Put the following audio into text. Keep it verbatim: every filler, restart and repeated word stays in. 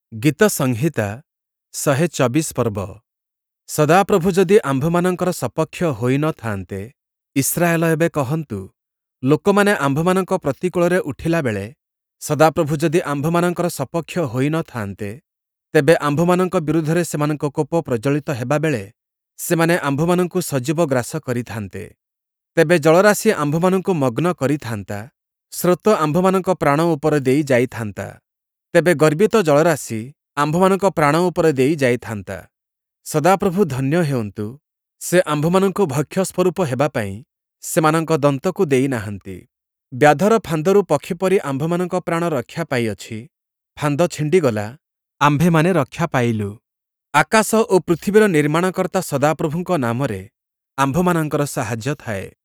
ଗୀତ ସଂହିତା ଶହେ ଚବିଶ ପର୍ବ। ସଦାପ୍ରଭୁ ଯଦି ଆମ୍ଭମାନଙ୍କର ସପକ୍ଷ ହୋଇ ନ ଥାନ୍ତେ, ଇସ୍ରାଏଲ ଏବେ କହନ୍ତୁ, ଲୋକମାନେ ଆମ୍ଭମାନଙ୍କ ପ୍ରତିକୂଳରେ ଉଠିଲାବେଳେ, ସଦାପ୍ରଭୁ ଯଦି ଆମ୍ଭମାନଙ୍କର ସପକ୍ଷ ହୋଇ ନ ଥାନ୍ତେ, ତେବେ ଆମ୍ଭମାନଙ୍କ ବିରୁଦ୍ଧରେ ସେମାନଙ୍କ କୋପ ପ୍ରଜ୍ୱଳିତ ହେବାବେଳେ, ସେମାନେ ଆମ୍ଭମାନଙ୍କୁ ସଜୀବ ଗ୍ରାସ କରିଥାନ୍ତେ। ତେବେ ଜଳରାଶି ଆମ୍ଭମାନଙ୍କୁ ମଗ୍ନ କରିଥାନ୍ତା, ସ୍ରୋତ ଆମ୍ଭମାନଙ୍କ ପ୍ରାଣ ଉପରେ ଦେଇ ଯାଇଥାନ୍ତା। ତେବେ ଗର୍ବିତ ଜଳରାଶି ଆମ୍ଭମାନଙ୍କ ପ୍ରାଣ ଉପରେ ଦେଇ ଯାଇଥାନ୍ତା। ସଦାପ୍ରଭୁ ଧନ୍ୟ ହେଉନ୍ତୁ, ସେ ଆମ୍ଭମାନଙ୍କୁ ଭକ୍ଷ୍ୟ ସ୍ୱରୂପ ହେବାପାଇଁ ସେମାନଙ୍କ ଦନ୍ତକୁ ଦେଇନାହାନ୍ତି। ବ୍ୟାଧର ଫାନ୍ଦରୁ ପକ୍ଷୀ ପରି ଆମ୍ଭମାନଙ୍କ ପ୍ରାଣ ରକ୍ଷା ପାଇଅଛି। ଫାନ୍ଦ ଛିଣ୍ଡିଗଲା, ଆମ୍ଭେମାନେ ରକ୍ଷା ପାଇଲୁ। ଆକାଶ ଓ ପୃଥିବୀର ନିର୍ମାଣକର୍ତ୍ତା ସଦାପ୍ରଭୁଙ୍କ ନାମରେ ଆମ୍ଭମାନଙ୍କର ସାହାଯ୍ୟ ଥାଏ।